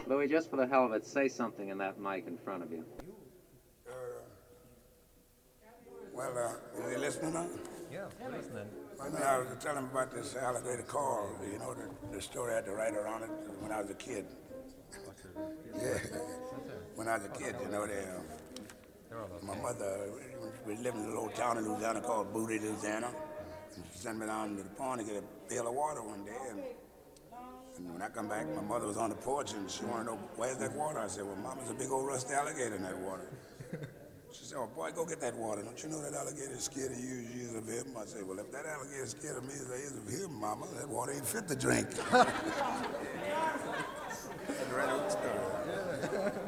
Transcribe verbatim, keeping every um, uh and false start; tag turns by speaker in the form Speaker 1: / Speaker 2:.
Speaker 1: Louis, just for the hell of it, say something in that mic in front of you.
Speaker 2: Uh, well, uh, is he listening now?
Speaker 3: Yeah, we're listening.
Speaker 2: Well, no, I was telling him about this alligator Carl. You know, the, the story I had to write around it when I was a kid. Yeah. When I was a kid, you know, they, uh, my mother, we lived in a little town in Louisiana called Booty, Louisiana. And she sent me down to the pond to get a pail of water one day. And, and when I come back, my mother was on the porch and she wanted to know, where's that water? I said, well, Mom, there's a big old rusty alligator in that water. She said, oh, boy, go get that water. Don't you know that alligator is scared of you, you is of him? I said, well, if that alligator is scared of me as I is of him, Mama, that water ain't fit to drink. That's the right old story.